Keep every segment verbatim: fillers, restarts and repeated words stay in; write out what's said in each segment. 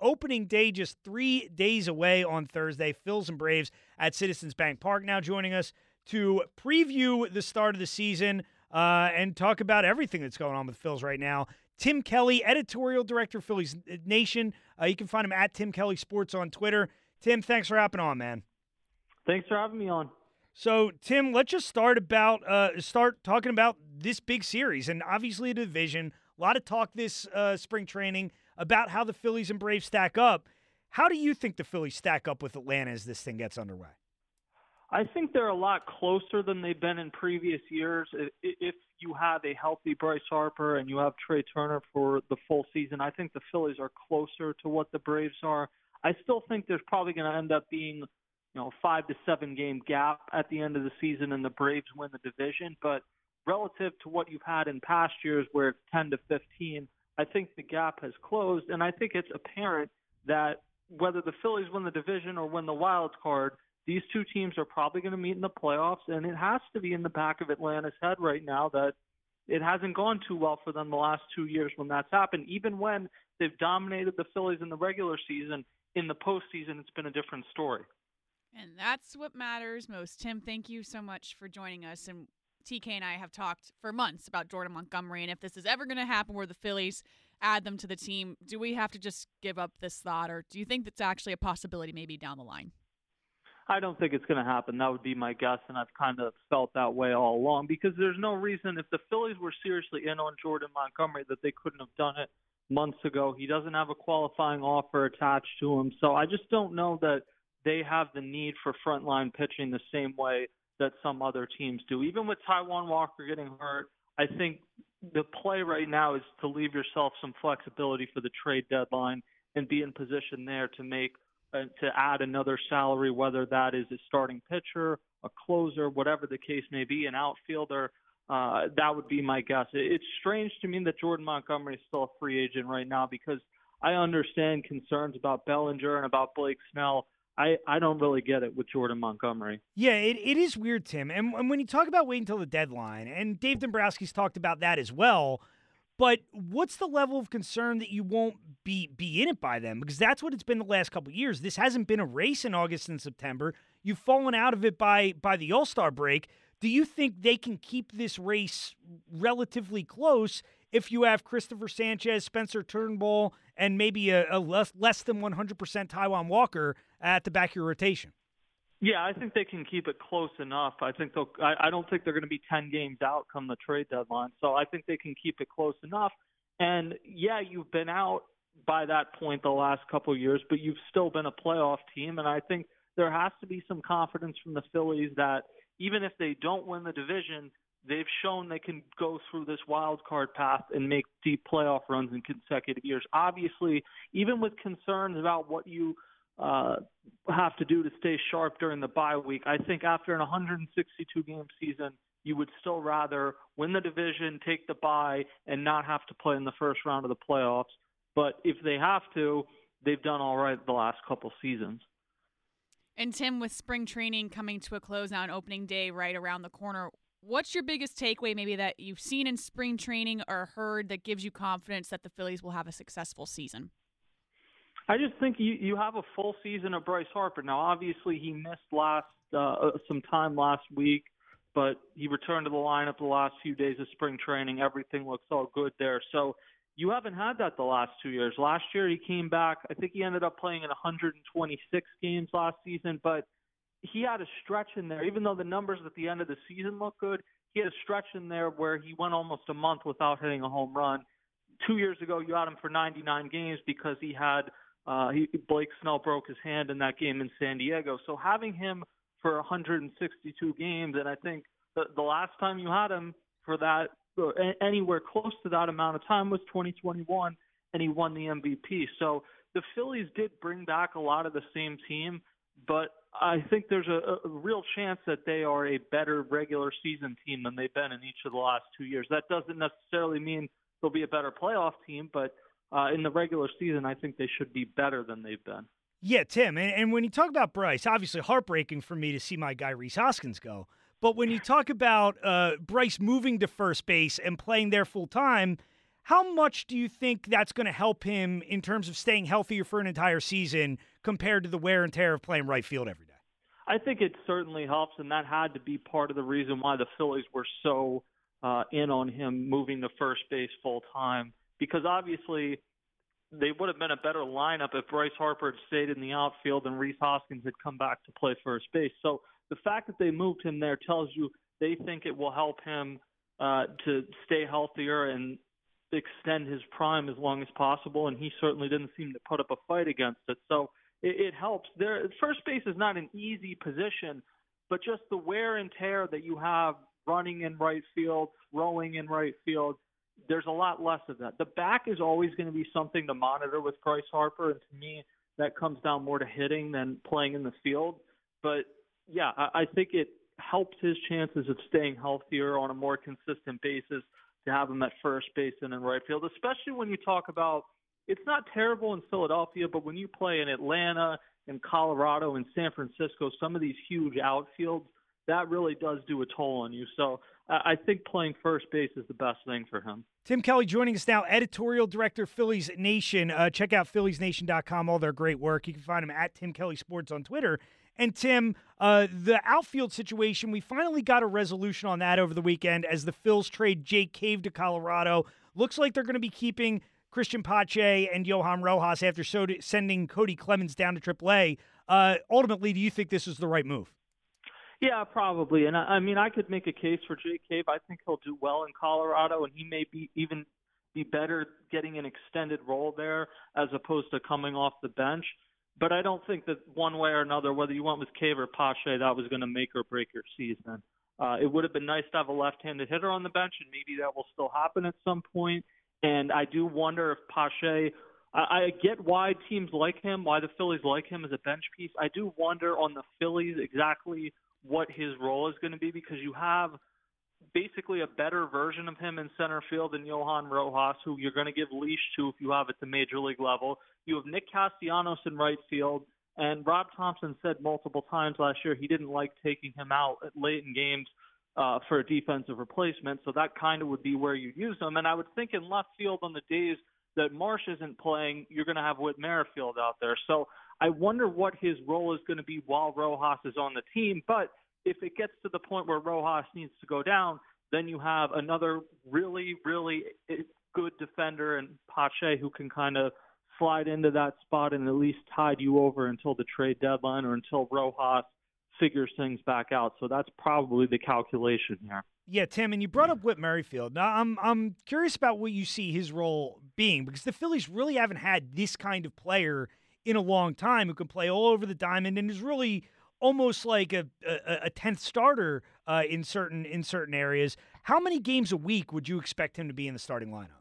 opening day just three days away on Thursday. Phils and Braves at Citizens Bank Park. Now joining us to preview the start of the season uh, and talk about everything that's going on with Phils right now. Tim Kelly, editorial director, Phillies Nation. Uh, you can find him at Tim Kelly Sports on Twitter. Tim, thanks for hopping on, man. Thanks for having me on. So, Tim, let's just start about uh, start talking about this big series, and obviously the division. A lot of talk this uh, spring training about how the Phillies and Braves stack up. How do you think the Phillies stack up with Atlanta as this thing gets underway? I think they're a lot closer than they've been in previous years. If you have a healthy Bryce Harper and you have Trey Turner for the full season, I think the Phillies are closer to what the Braves are. I still think there's probably going to end up being, you know, five to seven game gap at the end of the season and the Braves win the division. But relative to what you've had in past years where it's ten to fifteen, I think the gap has closed. And I think it's apparent that whether the Phillies win the division or win the wild card, these two teams are probably going to meet in the playoffs, and it has to be in the back of Atlanta's head right now that it hasn't gone too well for them the last two years when that's happened. Even when they've dominated the Phillies in the regular season, in the postseason, it's been a different story. And that's what matters most. Tim, thank you so much for joining us. And T K and I have talked for months about Jordan Montgomery, and if this is ever going to happen where the Phillies add them to the team, do we have to just give up this thought, or do you think that's actually a possibility maybe down the line? I don't think it's going to happen. That would be my guess, and I've kind of felt that way all along because there's no reason if the Phillies were seriously in on Jordan Montgomery that they couldn't have done it months ago. He doesn't have a qualifying offer attached to him, so I just don't know that they have the need for frontline pitching the same way that some other teams do. Even with Taijuan Walker getting hurt, I think the play right now is to leave yourself some flexibility for the trade deadline and be in position there to make uh, to add another salary, whether that is a starting pitcher, a closer, whatever the case may be, an outfielder. Uh, that would be my guess. It's strange to me that Jordan Montgomery is still a free agent right now because I understand concerns about Bellinger and about Blake Snell. I, I don't really get it with Jordan Montgomery. Yeah, it, it is weird, Tim. And, and when you talk about waiting until the deadline, and Dave Dombrowski's talked about that as well, but what's the level of concern that you won't be be in it by then? Because that's what it's been the last couple of years. This hasn't been a race in August and September. You've fallen out of it by by the All-Star break. Do you think they can keep this race relatively close if you have Christopher Sanchez, Spencer Turnbull, and maybe a, a less, less than one hundred percent Taijuan Walker at the back of your rotation? Yeah, I think they can keep it close enough. I think they'll. I, I don't think they're going to be ten games out come the trade deadline. So I think they can keep it close enough. And yeah, you've been out by that point the last couple of years, but you've still been a playoff team. And I think there has to be some confidence from the Phillies that even if they don't win the division, they've shown they can go through this wild card path and make deep playoff runs in consecutive years. Obviously, even with concerns about what you uh, have to do to stay sharp during the bye week, I think after an one hundred sixty-two game season, you would still rather win the division, take the bye, and not have to play in the first round of the playoffs. But if they have to, they've done all right the last couple seasons. And Tim, with spring training coming to a close now on opening day right around the corner, what's your biggest takeaway maybe that you've seen in spring training or heard that gives you confidence that the Phillies will have a successful season? I just think you, you have a full season of Bryce Harper. Now, obviously, he missed last uh, some time last week, but he returned to the lineup the last few days of spring training. Everything looks all good there. So you haven't had that the last two years. Last year, he came back. I think he ended up playing in one hundred twenty-six games last season, but he had a stretch in there. Even though the numbers at the end of the season look good, he had a stretch in there where he went almost a month without hitting a home run. Two years ago, you had him for ninety-nine games because he had uh, he, Blake Snell broke his hand in that game in San Diego. So having him for one hundred sixty-two games, and I think the, the last time you had him for that or anywhere close to that amount of time was twenty twenty-one, and he won the M V P. So the Phillies did bring back a lot of the same team, but I think there's a, a real chance that they are a better regular season team than they've been in each of the last two years. That doesn't necessarily mean they'll be a better playoff team, but uh, in the regular season, I think they should be better than they've been. Yeah, Tim, and, and when you talk about Bryce, obviously heartbreaking for me to see my guy Rhys Hoskins go. But when you talk about uh, Bryce moving to first base and playing there full time, How much do you think that's going to help him in terms of staying healthier for an entire season compared to the wear and tear of playing right field every day? I think it certainly helps, and that had to be part of the reason why the Phillies were so uh, in on him moving to first base full time, because obviously they would have been a better lineup if Bryce Harper had stayed in the outfield and Rhys Hoskins had come back to play first base. So the fact that they moved him there tells you they think it will help him uh, to stay healthier and extend his prime as long as possible, and he certainly didn't seem to put up a fight against it. So it, it helps. There, first base is not an easy position, but just the wear and tear that you have running in right field, throwing in right field, there's a lot less of that. The back is always going to be something to monitor with Bryce Harper, and to me, that comes down more to hitting than playing in the field. But, yeah, I, I think it helps his chances of staying healthier on a more consistent basis to have him at first base and in right field, especially when you talk about it's not terrible in Philadelphia, but when you play in Atlanta and Colorado and San Francisco, some of these huge outfields, that really does do a toll on you. So I think playing first base is the best thing for him. Tim Kelly joining us now, editorial director, Phillies Nation. Uh, check out phillies nation dot com, all their great work. You can find them at Tim Kelly Sports on Twitter. And, Tim, uh, the outfield situation, we finally got a resolution on that over the weekend as the Phils trade Jake Cave to Colorado. Looks like they're going to be keeping Christian Pache and Johan Rojas after so- sending Cody Clemens down to triple A. Uh, ultimately, do you think this is the right move? Yeah, probably. And, I, I mean, I could make a case for Jake Cave. I think he'll do well in Colorado, and he may be even be better getting an extended role there as opposed to coming off the bench. But I don't think that one way or another, whether you went with Cave or Pache, that was going to make or break your season. Uh, it would have been nice to have a left-handed hitter on the bench, and maybe that will still happen at some point. And I do wonder if Pache – I get why teams like him, why the Phillies like him as a bench piece. I do wonder on the Phillies exactly what his role is going to be, because you have basically a better version of him in center field than Johan Rojas, who you're going to give leash to if you have at the major league level. You have Nick Castellanos in right field, and Rob Thompson said multiple times last year he didn't like taking him out at late in games uh, for a defensive replacement, so that kind of would be where you use him. And I would think in left field on the days that Marsh isn't playing, you're going to have Whit Merrifield out there. So I wonder what his role is going to be while Rojas is on the team. But if it gets to the point where Rojas needs to go down, then you have another really, really good defender in Pache who can kind of slide into that spot and at least tide you over until the trade deadline or until Rojas figures things back out. So that's probably the calculation here. Yeah, Tim, and you brought up Whit Merrifield. Now, I'm I'm curious about what you see his role being, because the Phillies really haven't had this kind of player in a long time who can play all over the diamond and is really almost like a a, a tenth starter uh, in certain in certain areas. How many games a week would you expect him to be in the starting lineup?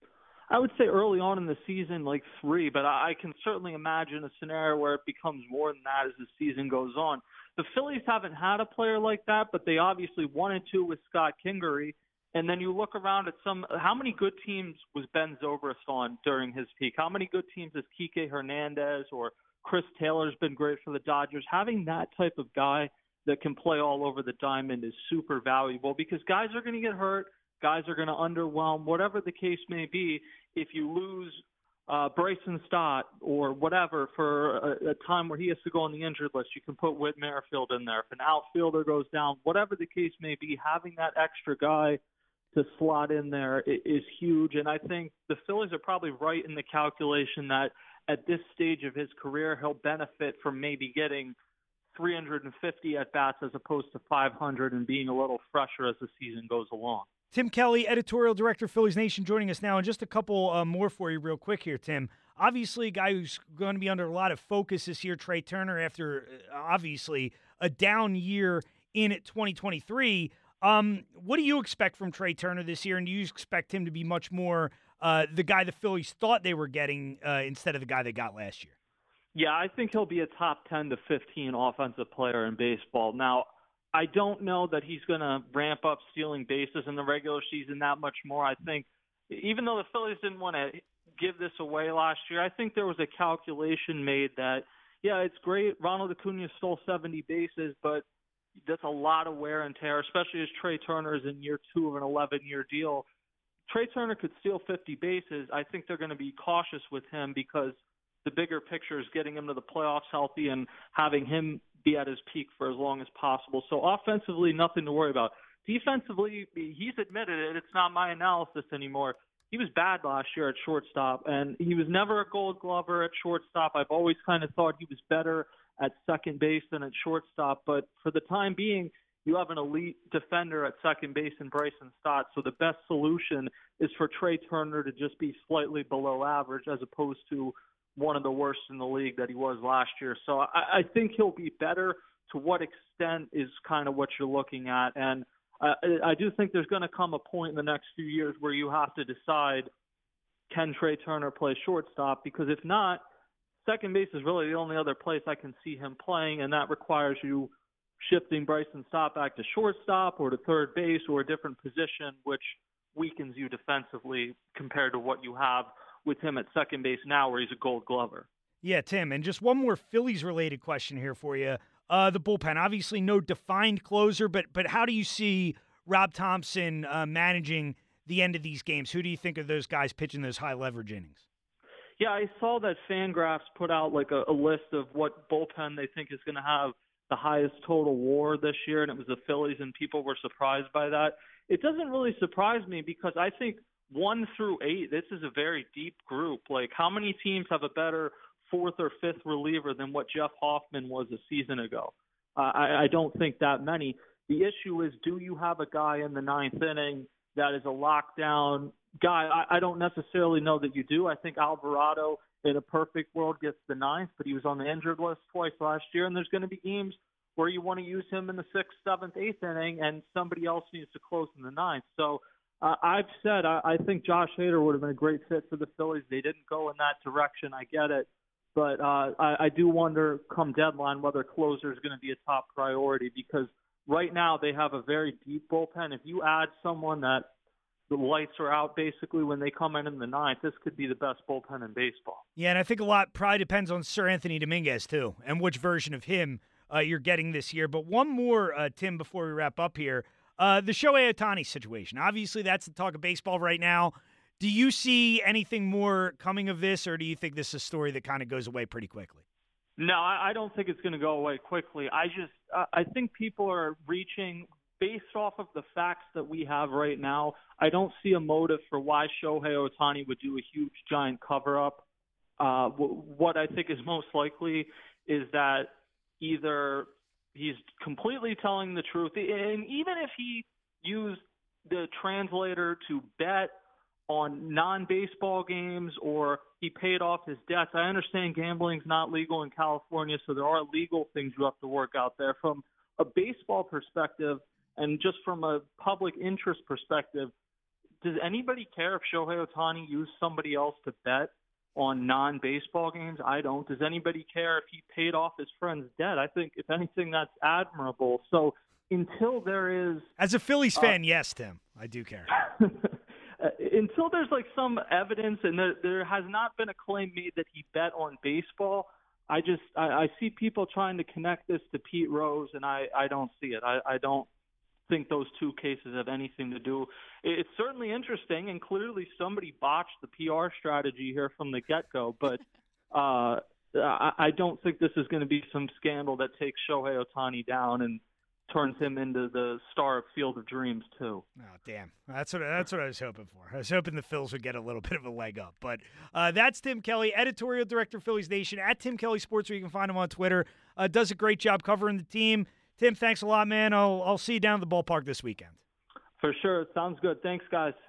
I would say early on in the season, like three, but I can certainly imagine a scenario where it becomes more than that as the season goes on. The Phillies haven't had a player like that, but they obviously wanted to with Scott Kingery. And then you look around at some – how many good teams was Ben Zobrist on during his peak? How many good teams has Kike Hernandez or Chris Taylor's been great for the Dodgers? Having that type of guy that can play all over the diamond is super valuable, because guys are going to get hurt. Guys are going to underwhelm, whatever the case may be. If you lose uh, Bryson Stott or whatever for a, a time where he has to go on the injured list, you can put Whit Merrifield in there. If an outfielder goes down, whatever the case may be, having that extra guy to slot in there is huge. And I think the Phillies are probably right in the calculation that at this stage of his career, he'll benefit from maybe getting three hundred fifty at-bats as opposed to five hundred and being a little fresher as the season goes along. Tim Kelly, editorial director, Phillies Nation, joining us now. And just a couple uh, more for you real quick here, Tim. Obviously, a guy who's going to be under a lot of focus this year, Trey Turner, after uh, obviously a down year in twenty twenty-three. Um, what do you expect from Trey Turner this year, and do you expect him to be much more uh, the guy the Phillies thought they were getting uh, instead of the guy they got last year? Yeah, I think he'll be a top ten to fifteen offensive player in baseball. Now, I don't know that he's going to ramp up stealing bases in the regular season that much more. I think even though the Phillies didn't want to give this away last year, I think there was a calculation made that, yeah, it's great. Ronald Acuna stole seventy bases, but that's a lot of wear and tear, especially as Trey Turner is in year two of an eleven-year deal. Trey Turner could steal fifty bases. I think they're going to be cautious with him because the bigger picture is getting him to the playoffs healthy and having him be at his peak for as long as possible. So offensively, nothing to worry about. Defensively, he's admitted it. It's not my analysis anymore. He was bad last year at shortstop, and he was never a Gold Glover at shortstop. I've always kind of thought he was better at second base than at shortstop. But for the time being, you have an elite defender at second base in Bryson Stott. So the best solution is for Trey Turner to just be slightly below average as opposed to one of the worst in the league that he was last year. So I, I think he'll be better. To what extent is kind of what you're looking at. And I, I do think there's going to come a point in the next few years where you have to decide, can Trey Turner play shortstop? Because if not, second base is really the only other place I can see him playing, and that requires you shifting Bryson Stott back to shortstop or to third base or a different position, which weakens you defensively compared to what you have with him at second base now where he's a Gold Glover. Yeah, Tim, and just one more Phillies-related question here for you. Uh, the bullpen, obviously no defined closer, but but how do you see Rob Thompson uh, managing the end of these games? Who do you think of those guys pitching those high-leverage innings? Yeah, I saw that Fangraphs put out like a, a list of what bullpen they think is going to have the highest total WAR this year, and it was the Phillies, and people were surprised by that. It doesn't really surprise me because I think one through eight, this is a very deep group. Like, how many teams have a better fourth or fifth reliever than what Jeff Hoffman was a season ago? Uh, I, I don't think that many. The issue is, do you have a guy in the ninth inning that is a lockdown guy? I, I don't necessarily know that you do. I think Alvarado in a perfect world gets the ninth, but he was on the injured list twice last year, and there's going to be games where you want to use him in the sixth, seventh, eighth inning, and somebody else needs to close in the ninth. So uh, I've said I, I think Josh Hader would have been a great fit for the Phillies. They didn't go in that direction. I get it. But uh, I, I do wonder come deadline whether closer is going to be a top priority because right now they have a very deep bullpen. If you add someone that the lights are out basically when they come in in the ninth, this could be the best bullpen in baseball. Yeah, and I think a lot probably depends on Sir Anthony Dominguez too and which version of him uh, you're getting this year. But one more, uh, Tim, before we wrap up here, uh, the Shohei Ohtani situation. Obviously, that's the talk of baseball right now. Do you see anything more coming of this, or do you think this is a story that kind of goes away pretty quickly? No, I don't think it's going to go away quickly. I just uh, I think people are reaching based off of the facts that we have right now. I don't see a motive for why Shohei Ohtani would do a huge, giant cover-up. Uh, w- what I think is most likely is that either he's completely telling the truth, and even if he used the translator to bet on non-baseball games or he paid off his debts. I understand gambling's not legal in California, so there are legal things you have to work out there. From a baseball perspective and just from a public interest perspective, does anybody care if Shohei Ohtani used somebody else to bet on non-baseball games? I don't. Does anybody care if he paid off his friend's debt? I think, if anything, that's admirable. So until there is... As a Phillies fan, uh, yes, Tim, I do care. Uh, until there's like some evidence and there, there has not been a claim made that he bet on baseball, I just I, I see people trying to connect this to Pete Rose, and I, I don't see it. I, I don't think those two cases have anything to do. It's certainly interesting, and clearly somebody botched the P R strategy here from the get-go, but uh, I, I don't think this is going to be some scandal that takes Shohei Ohtani down and turns him into the star of Field of Dreams too. Oh, damn. That's what that's what I was hoping for. I was hoping the Phils would get a little bit of a leg up. But uh, that's Tim Kelly, editorial director, Phillies Nation, at Tim Kelly Sports, where you can find him on Twitter. Uh, does a great job covering the team. Tim, thanks a lot, man. I'll I'll see you down at the ballpark this weekend. For sure. Sounds good. Thanks, guys.